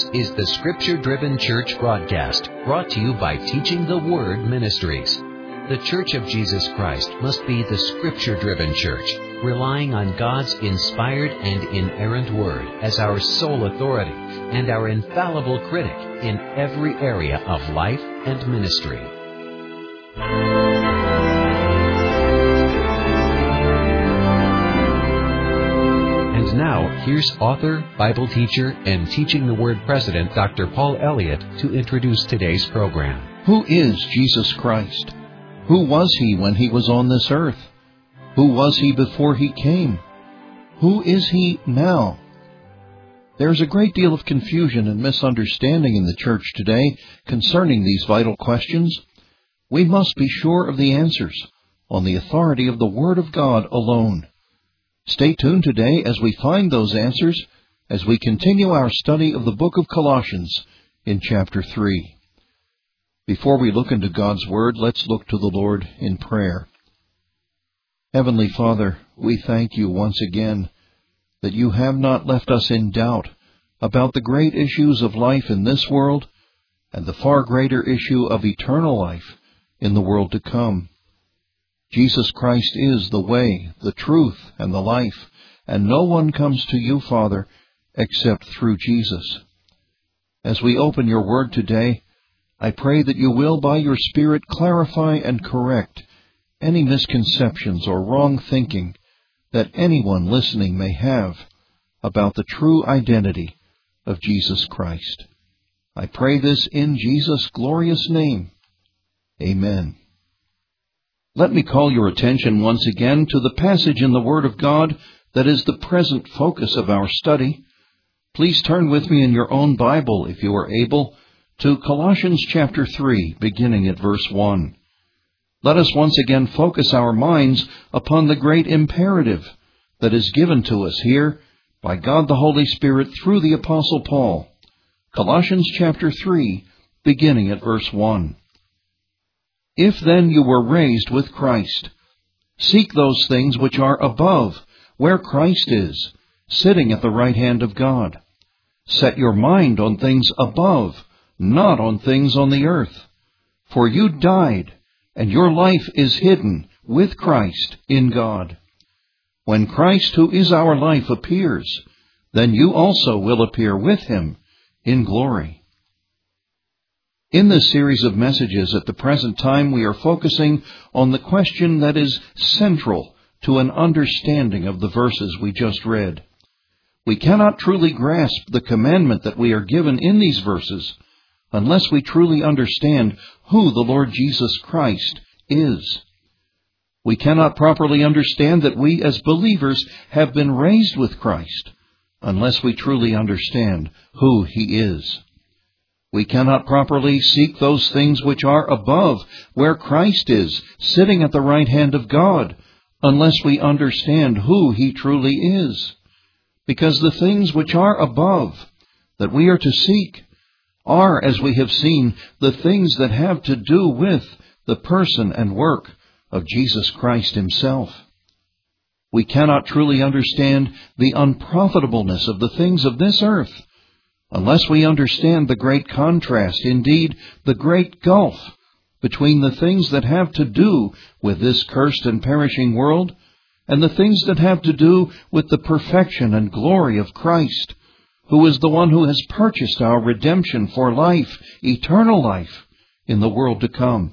is the Scripture-Driven Church broadcast, brought to you by Teaching the Word Ministries. The Church of Jesus Christ must be the Scripture-Driven Church, relying on God's inspired and inerrant Word as our sole authority and our infallible critic in every area of life and ministry. And now, here's author, Bible teacher, and Teaching the Word president, Dr. Paul Elliott, to introduce today's program. Who is Jesus Christ? Who was He when He was on this earth? Who was He before He came? Who is He now? There's a great deal of confusion and misunderstanding in the church today concerning these vital questions. We must be sure of the answers on the authority of the Word of God alone. Stay tuned today as we find those answers as we continue our study of the book of Colossians in chapter 3. Before we look into God's Word, let's look to the Lord in prayer. Heavenly Father, we thank You once again that You have not left us in doubt about the great issues of life in this world and the far greater issue of eternal life in the world to come. Jesus Christ is the way, the truth, and the life, and no one comes to You, Father, except through Jesus. As we open Your Word today, I pray that You will, by Your Spirit, clarify and correct any misconceptions or wrong thinking that anyone listening may have about the true identity of Jesus Christ. I pray this in Jesus' glorious name. Amen. Let me call your attention once again to the passage in the Word of God that is the present focus of our study. Please turn with me in your own Bible, if you are able, to Colossians chapter 3, beginning at verse 1. Let us once again focus our minds upon the great imperative that is given to us here by God the Holy Spirit through the Apostle Paul. Colossians chapter 3, beginning at verse 1. If then you were raised with Christ, seek those things which are above, where Christ is, sitting at the right hand of God. Set your mind on things above, not on things on the earth. For you died, and your life is hidden with Christ in God. When Christ, who is our life, appears, then you also will appear with Him in glory. In this series of messages at the present time, we are focusing on the question that is central to an understanding of the verses we just read. We cannot truly grasp the commandment that we are given in these verses unless we truly understand who the Lord Jesus Christ is. We cannot properly understand that we as believers have been raised with Christ unless we truly understand who He is. We cannot properly seek those things which are above, where Christ is, sitting at the right hand of God, unless we understand who He truly is. Because the things which are above, that we are to seek, are, as we have seen, the things that have to do with the person and work of Jesus Christ Himself. We cannot truly understand the unprofitableness of the things of this earth unless we understand the great contrast, indeed, the great gulf between the things that have to do with this cursed and perishing world and the things that have to do with the perfection and glory of Christ, who is the one who has purchased our redemption for life, eternal life, in the world to come.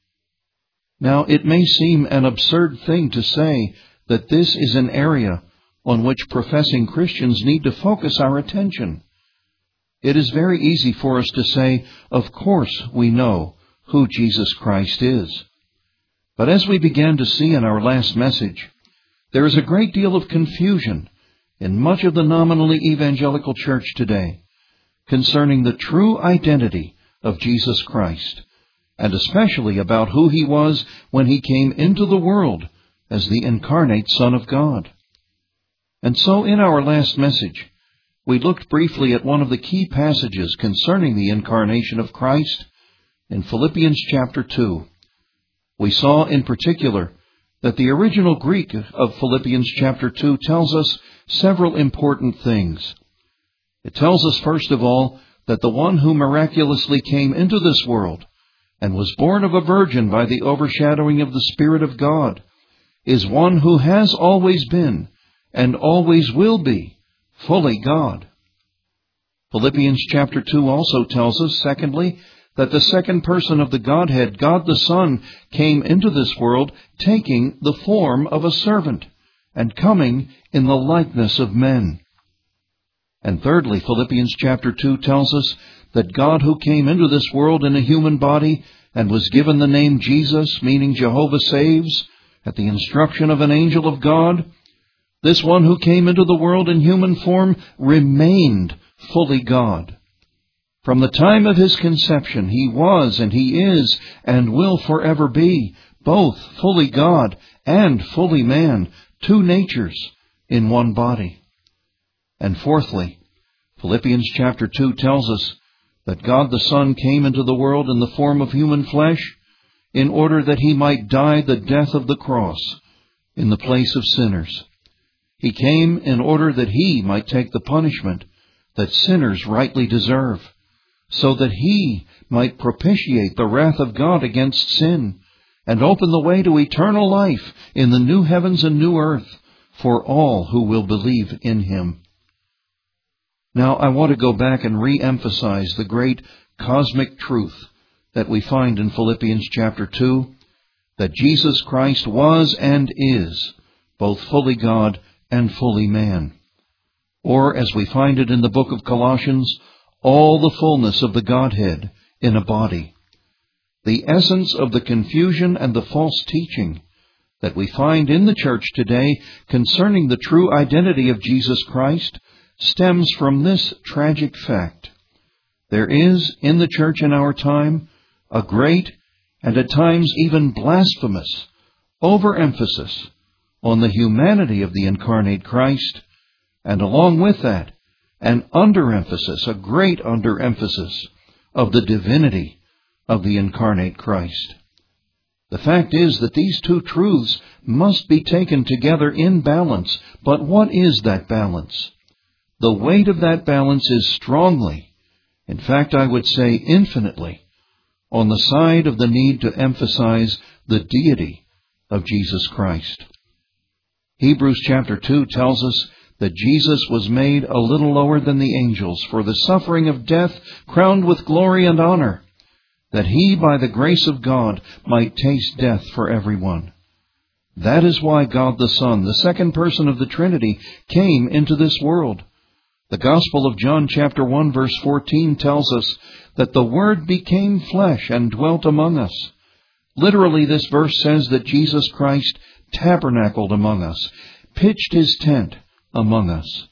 Now, it may seem an absurd thing to say that this is an area on which professing Christians need to focus our attention. It is very easy for us to say, of course we know who Jesus Christ is. But as we began to see in our last message, there is a great deal of confusion in much of the nominally evangelical church today concerning the true identity of Jesus Christ, and especially about who He was when He came into the world as the incarnate Son of God. And so in our last message, we looked briefly at one of the key passages concerning the incarnation of Christ in Philippians chapter 2. We saw in particular that the original Greek of Philippians chapter 2 tells us several important things. It tells us, first of all, that the one who miraculously came into this world and was born of a virgin by the overshadowing of the Spirit of God is one who has always been and always will be fully God. Philippians chapter 2 also tells us, secondly, that the second person of the Godhead, God the Son, came into this world taking the form of a servant and coming in the likeness of men. And thirdly, Philippians chapter 2 tells us that God who came into this world in a human body and was given the name Jesus, meaning Jehovah saves, at the instruction of an angel of God, this one who came into the world in human form remained fully God. From the time of his conception, he was and he is and will forever be both fully God and fully man, two natures in one body. And fourthly, Philippians chapter 2 tells us that God the Son came into the world in the form of human flesh in order that he might die the death of the cross in the place of sinners. He came in order that he might take the punishment that sinners rightly deserve, so that he might propitiate the wrath of God against sin and open the way to eternal life in the new heavens and new earth for all who will believe in him. Now, I want to go back and re-emphasize the great cosmic truth that we find in Philippians chapter 2, that Jesus Christ was and is both fully God and fully man. Or, as we find it in the book of Colossians, all the fullness of the Godhead in a body. The essence of the confusion and the false teaching that we find in the church today concerning the true identity of Jesus Christ stems from this tragic fact. There is, in the church in our time, a great and at times even blasphemous overemphasis on the humanity of the incarnate Christ, and along with that, an underemphasis, a great underemphasis of the divinity of the incarnate Christ. The fact is that these two truths must be taken together in balance. But what is that balance? The weight of that balance is strongly, in fact I would say infinitely, on the side of the need to emphasize the deity of Jesus Christ. Hebrews chapter 2 tells us that Jesus was made a little lower than the angels for the suffering of death, crowned with glory and honor, that he, by the grace of God, might taste death for everyone. That is why God the Son, the second person of the Trinity, came into this world. The Gospel of John chapter 1 verse 14 tells us that the Word became flesh and dwelt among us. Literally, this verse says that Jesus Christ tabernacled among us, pitched his tent among us.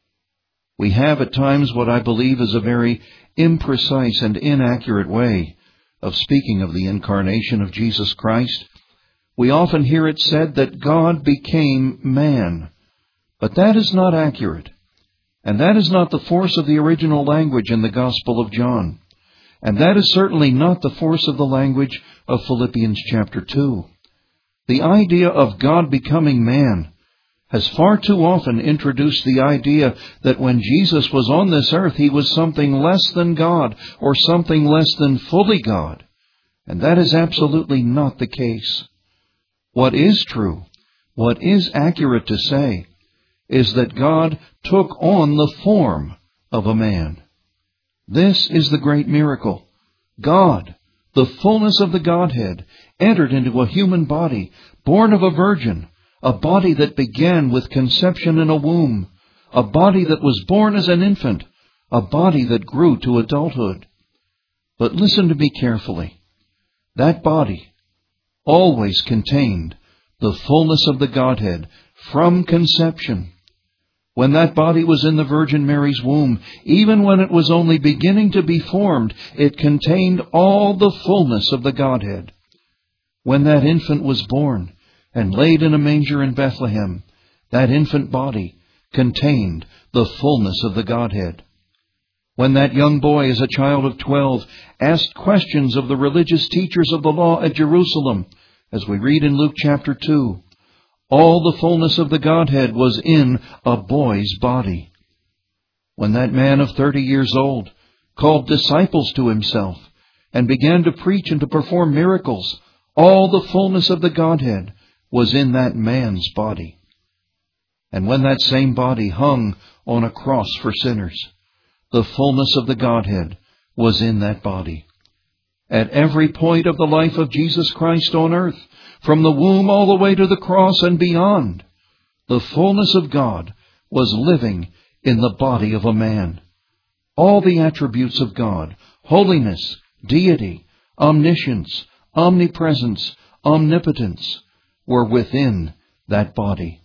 We have at times what I believe is a very imprecise and inaccurate way of speaking of the incarnation of Jesus Christ. We often hear it said that God became man, but that is not accurate. And that is not the force of the original language in the Gospel of John. And that is certainly not the force of the language of Philippians chapter 2. The idea of God becoming man has far too often introduced the idea that when Jesus was on this earth, he was something less than God or something less than fully God. And that is absolutely not the case. What is true, what is accurate to say, is that God took on the form of a man. This is the great miracle. God, the fullness of the Godhead, entered into a human body, born of a virgin, a body that began with conception in a womb, a body that was born as an infant, a body that grew to adulthood. But listen to me carefully. That body always contained the fullness of the Godhead from conception. When that body was in the Virgin Mary's womb, even when it was only beginning to be formed, it contained all the fullness of the Godhead. When that infant was born and laid in a manger in Bethlehem, that infant body contained the fullness of the Godhead. When that young boy, as a child of 12, asked questions of the religious teachers of the law at Jerusalem, as we read in Luke chapter 2, all the fullness of the Godhead was in a boy's body. When that man of 30 years old called disciples to himself, and began to preach and to perform miracles. All the fullness of the Godhead was in that man's body. And when that same body hung on a cross for sinners, the fullness of the Godhead was in that body. At every point of the life of Jesus Christ on earth, from the womb all the way to the cross and beyond, the fullness of God was living in the body of a man. All the attributes of God, holiness, deity, omniscience, omnipresence, omnipotence, were within that body.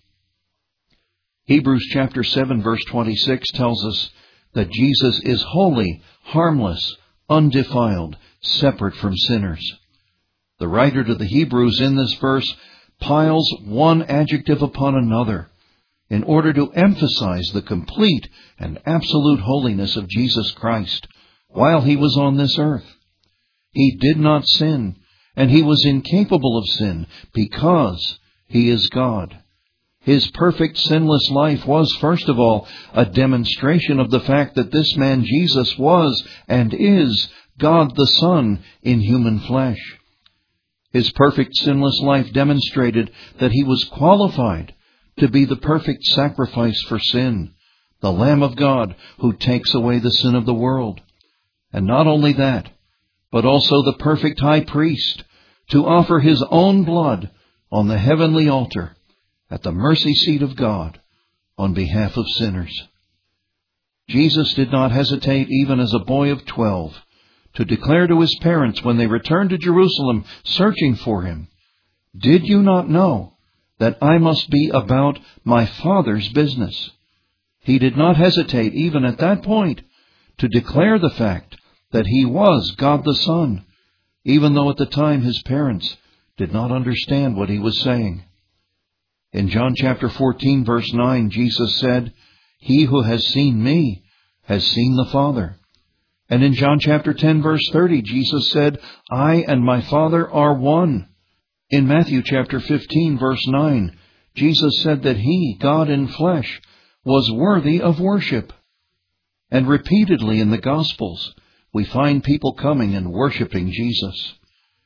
Hebrews chapter 7 verse 26 tells us that Jesus is holy, harmless, undefiled, separate from sinners. The writer to the Hebrews in this verse piles one adjective upon another in order to emphasize the complete and absolute holiness of Jesus Christ while he was on this earth. He did not sin, and he was incapable of sin because he is God. His perfect sinless life was, first of all, a demonstration of the fact that this man Jesus was and is God the Son in human flesh. His perfect sinless life demonstrated that he was qualified to be the perfect sacrifice for sin, the Lamb of God who takes away the sin of the world. And not only that, but also the perfect high priest to offer his own blood on the heavenly altar at the mercy seat of God on behalf of sinners. Jesus did not hesitate even as a boy of 12 to declare to his parents when they returned to Jerusalem searching for him, "Did you not know that I must be about my Father's business?" He did not hesitate even at that point to declare the fact that he was God the Son, even though at the time his parents did not understand what he was saying. In John chapter 14 verse 9, Jesus said, "He who has seen me has seen the Father." And in John chapter 10 verse 30, Jesus said, "I and my Father are one." In Matthew chapter 15 verse 9, Jesus said that he, God in flesh, was worthy of worship. And repeatedly in the Gospels, we find people coming and worshiping Jesus.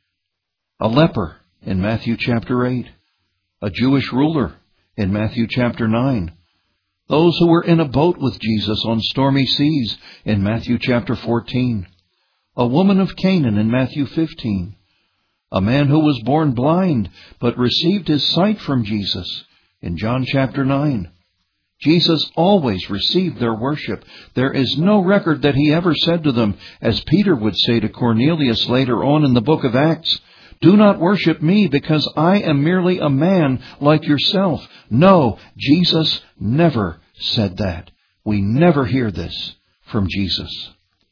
A leper in Matthew chapter 8, a Jewish ruler in Matthew chapter 9, those who were in a boat with Jesus on stormy seas in Matthew chapter 14, a woman of Canaan in Matthew 15, a man who was born blind but received his sight from Jesus in John chapter 9. Jesus always received their worship. There is no record that he ever said to them, as Peter would say to Cornelius later on in the book of Acts, "Do not worship me because I am merely a man like yourself." No, Jesus never said that. We never hear this from Jesus.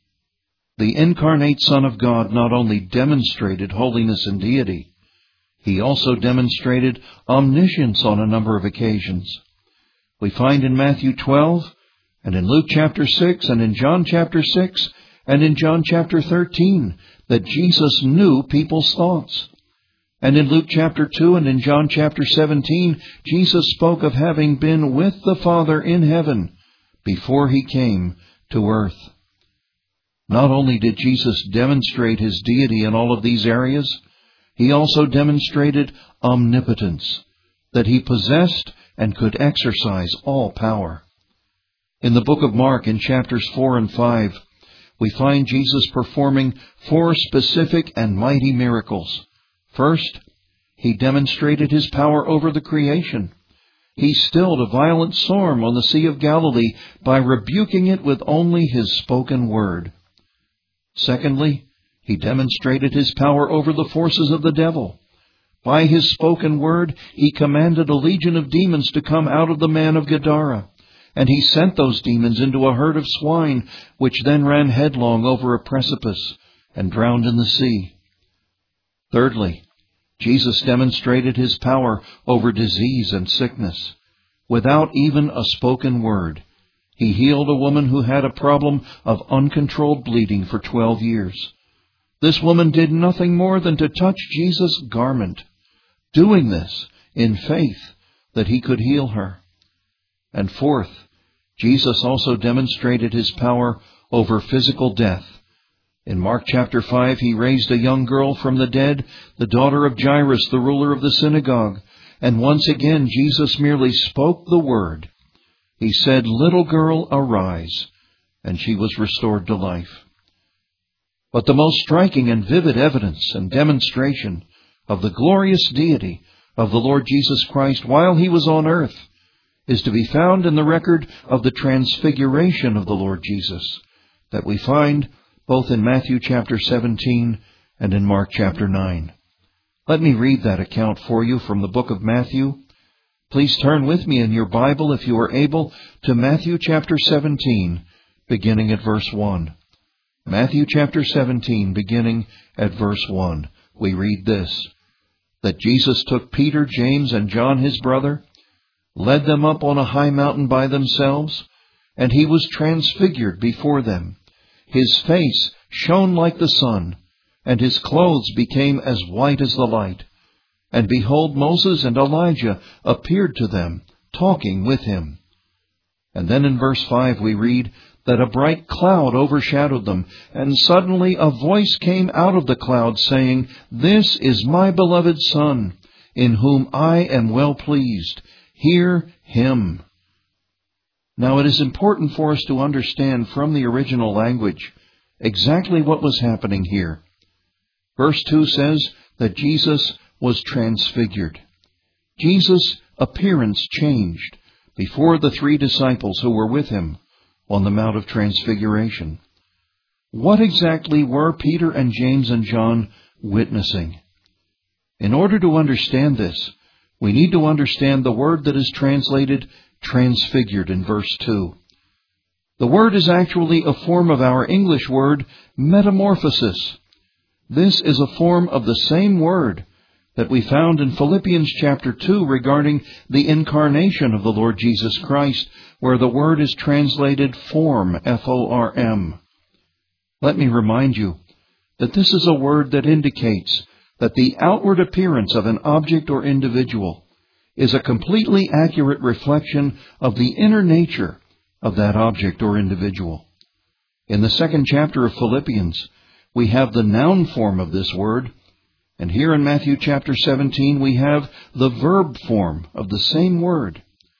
The incarnate Son of God not only demonstrated holiness and deity, he also demonstrated omniscience on a number of occasions. We find in Matthew 12, and in Luke chapter 6, and in John chapter 6, and in John chapter 13, that Jesus knew people's thoughts. And in Luke chapter 2 and in John chapter 17, Jesus spoke of having been with the Father in heaven before he came to earth. Not only did Jesus demonstrate his deity in all of these areas, he also demonstrated omnipotence, that he possessed and could exercise all power. In the book of Mark, in chapters 4 and 5, we find Jesus performing 4 specific and mighty miracles. First, he demonstrated his power over the creation. He stilled a violent storm on the Sea of Galilee by rebuking it with only his spoken word. Secondly, he demonstrated his power over the forces of the devil. By his spoken word, he commanded a legion of demons to come out of the man of Gadara, and he sent those demons into a herd of swine, which then ran headlong over a precipice and drowned in the sea. Thirdly, Jesus demonstrated his power over disease and sickness. Without even a spoken word, he healed a woman who had a problem of uncontrolled bleeding for 12 years. This woman did nothing more than to touch Jesus' garment, doing this in faith that he could heal her. And fourth, Jesus also demonstrated his power over physical death. In Mark chapter 5, he raised a young girl from the dead, the daughter of Jairus, the ruler of the synagogue. And once again, Jesus merely spoke the word. He said, "Little girl, arise," and she was restored to life. But the most striking and vivid evidence and demonstration of the glorious deity of the Lord Jesus Christ while he was on earth is to be found in the record of the transfiguration of the Lord Jesus that we find both in Matthew chapter 17 and in Mark chapter 9. Let me read that account for you from the book of Matthew. Please turn with me in your Bible, if you are able, to Matthew chapter 17, beginning at verse 1. Matthew chapter 17, beginning at verse 1. We read this: that Jesus took Peter, James, and John his brother, led them up on a high mountain by themselves, and he was transfigured before them. His face shone like the sun, and his clothes became as white as the light. And behold, Moses and Elijah appeared to them, talking with him. And then in verse 5 we read that a bright cloud overshadowed them, and suddenly a voice came out of the cloud saying, "This is my beloved Son, in whom I am well pleased. Hear him." Now it is important for us to understand from the original language exactly what was happening here. Verse 2 says that Jesus was transfigured. Jesus' appearance changed before the 3 disciples who were with him on the Mount of Transfiguration. What exactly were Peter and James and John witnessing? In order to understand this, we need to understand the word that is translated transfigured in verse 2. The word is actually a form of our English word metamorphosis. This is a form of the same word that we found in Philippians chapter 2 regarding the incarnation of the Lord Jesus Christ, where the word is translated form, F-O-R-M. Let me remind you that this is a word that indicates that the outward appearance of an object or individual is a completely accurate reflection of the inner nature of that object or individual. In the 2nd chapter of Philippians, we have the noun form of this word, and here in Matthew chapter 17 we have the verb form of the same word.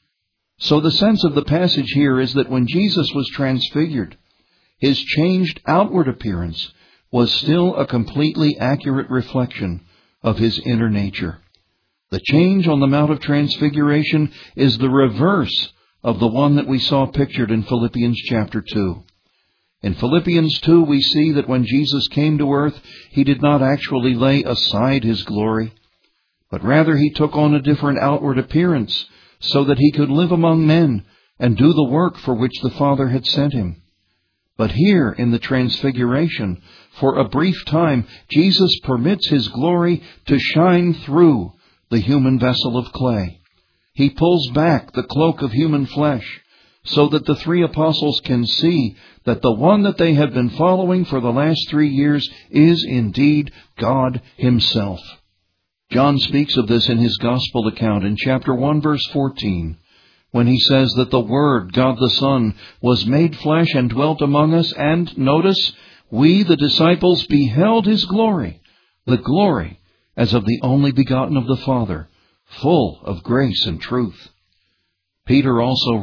So the sense of the passage here is that when Jesus was transfigured, his changed outward appearance was still a completely accurate reflection of his inner nature. The change on the Mount of Transfiguration is the reverse of the one that we saw pictured in Philippians chapter 2. In Philippians 2, we see that when Jesus came to earth, he did not actually lay aside his glory, but rather he took on a different outward appearance so that he could live among men and do the work for which the Father had sent him. But here in the Transfiguration, for a brief time, Jesus permits his glory to shine through the human vessel of clay. He pulls back the cloak of human flesh so that the 3 apostles can see that the one that they have been following for the last 3 years is indeed God himself. John speaks of this in his gospel account in chapter 1, verse 14, when he says that the Word, God the Son, was made flesh and dwelt among us, and, notice, we, the disciples, beheld his glory, the glory as of the only begotten of the Father, full of grace and truth. Peter also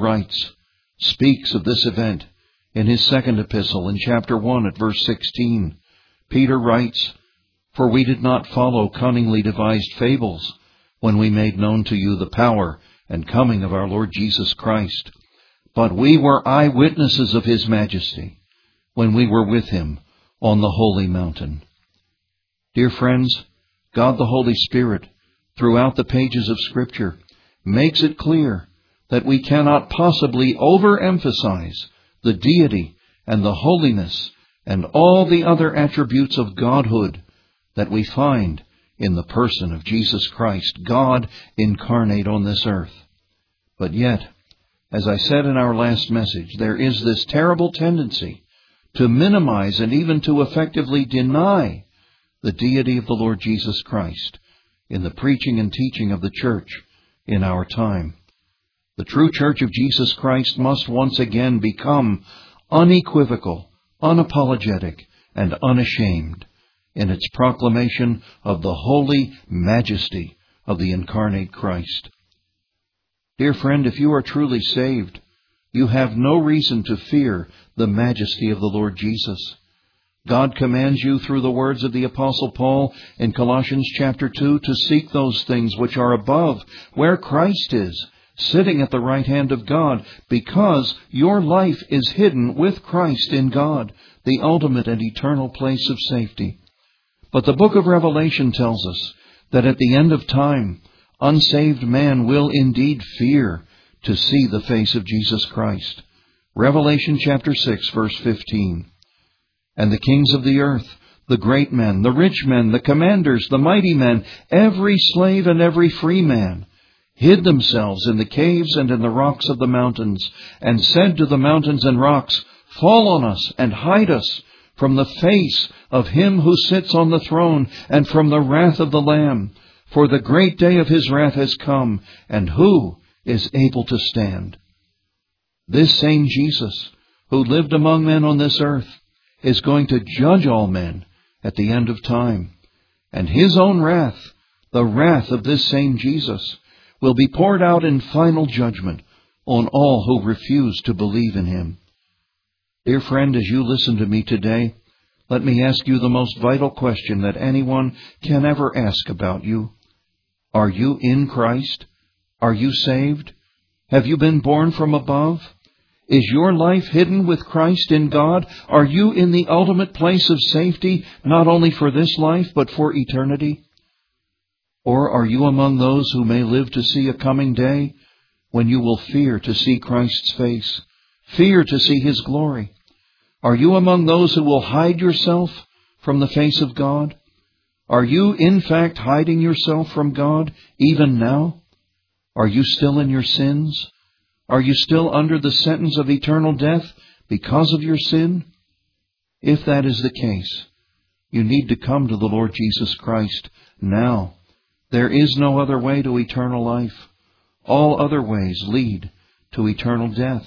speaks of this event in his 2nd epistle in chapter 1 at verse 16. Peter writes, "For we did not follow cunningly devised fables when we made known to you the power and coming of our Lord Jesus Christ, but we were eyewitnesses of his majesty when we were with him on the holy mountain." Dear friends, God the Holy Spirit, throughout the pages of Scripture, makes it clear that we cannot possibly overemphasize the deity and the holiness and all the other attributes of Godhood that we find in the person of Jesus Christ, God incarnate on this earth. But yet, as I said in our last message, there is this terrible tendency to minimize and even to effectively deny the deity of the Lord Jesus Christ in the preaching and teaching of the church in our time. The true church of Jesus Christ must once again become unequivocal unapologetic and unashamed in its proclamation of the holy majesty of the incarnate Christ. Dear friend, if you are truly saved, you have no reason to fear the majesty of the Lord Jesus. God commands you through the words of the Apostle Paul in Colossians chapter 2 to seek those things which are above, where Christ is, sitting at the right hand of God, because your life is hidden with Christ in God, the ultimate and eternal place of safety. But the book of Revelation tells us that at the end of time, unsaved man will indeed fear to see the face of Jesus Christ. Revelation chapter 6, verse 15. And the kings of the earth, the great men, the rich men, the commanders, the mighty men, every slave and every free man, hid themselves in the caves and in the rocks of the mountains, and said to the mountains and rocks, Fall on us and hide us from the face of him who sits on the throne and from the wrath of the Lamb. For the great day of his wrath has come, and who is able to stand? This same Jesus, who lived among men on this earth, is going to judge all men at the end of time. And his own wrath, the wrath of this same Jesus, will be poured out in final judgment on all who refuse to believe in him. Dear friend, as you listen to me today, let me ask you the most vital question that anyone can ever ask about you. Are you in Christ? Are you saved? Have you been born from above? Is your life hidden with Christ in God? Are you in the ultimate place of safety, not only for this life, but for eternity? Or are you among those who may live to see a coming day when you will fear to see Christ's face, fear to see his glory? Are you among those who will hide yourself from the face of God? Are you, in fact, hiding yourself from God even now? Are you still in your sins? Are you still under the sentence of eternal death because of your sin? If that is the case, you need to come to the Lord Jesus Christ now. There is no other way to eternal life. All other ways lead to eternal death.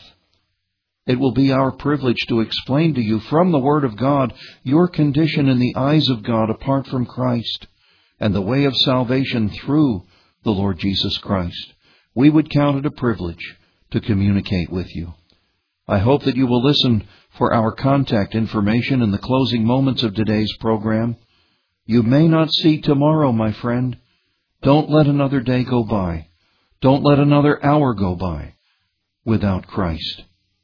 It will be our privilege to explain to you from the Word of God your condition in the eyes of God apart from Christ, and the way of salvation through the Lord Jesus Christ. We would count it a privilege to communicate with you. I hope that you will listen for our contact information in the closing moments of today's program. You may not see tomorrow, my friend. Don't let another day go by. Don't let another hour go by without Christ.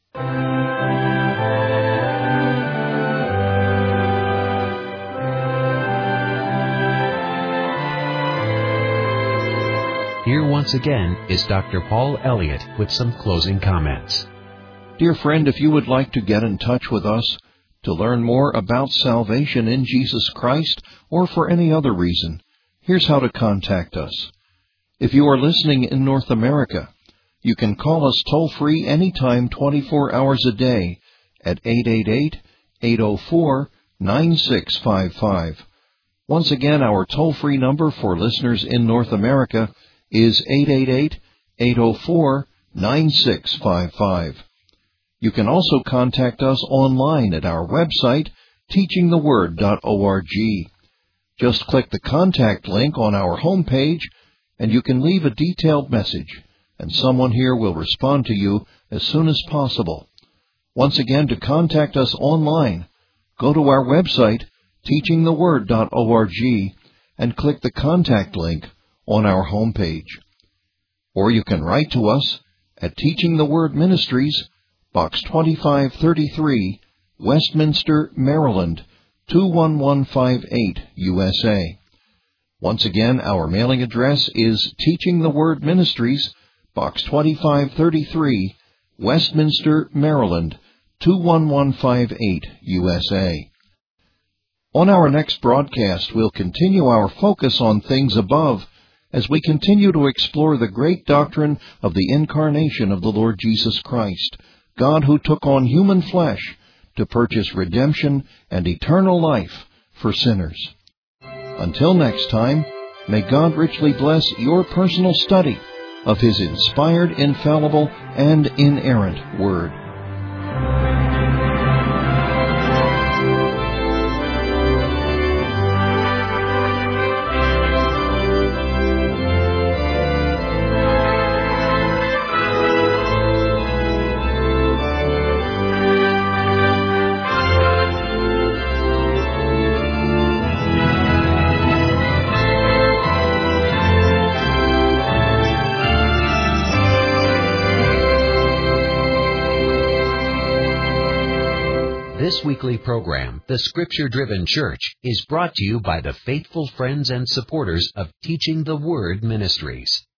Here once again is Dr. Paul Elliott with some closing comments. Dear friend, if you would like to get in touch with us to learn more about salvation in Jesus Christ or for any other reason, here's how to contact us. If you are listening in North America, you can call us toll-free anytime 24 hours a day at 888-804-9655. Once again, our toll-free number for listeners in North America is 888-804-9655. You can also contact us online at our website, teachingtheword.org. Just click the contact link on our homepage, and you can leave a detailed message, and someone here will respond to you as soon as possible. Once again, to contact us online, go to our website, teachingtheword.org, and click the contact link on our homepage. Or you can write to us at Teaching the Word Ministries, Box 2533, Westminster, Maryland, 21158, USA. Once again, our mailing address is Teaching the Word Ministries, Box 2533, Westminster, Maryland, 21158, USA. On our next broadcast, we'll continue our focus on things above as we continue to explore the great doctrine of the incarnation of the Lord Jesus Christ, God who took on human flesh to purchase redemption and eternal life for sinners. Until next time, may God richly bless your personal study of His inspired, infallible, and inerrant Word. This weekly program, The Scripture Driven Church, is brought to you by the faithful friends and supporters of Teaching the Word Ministries.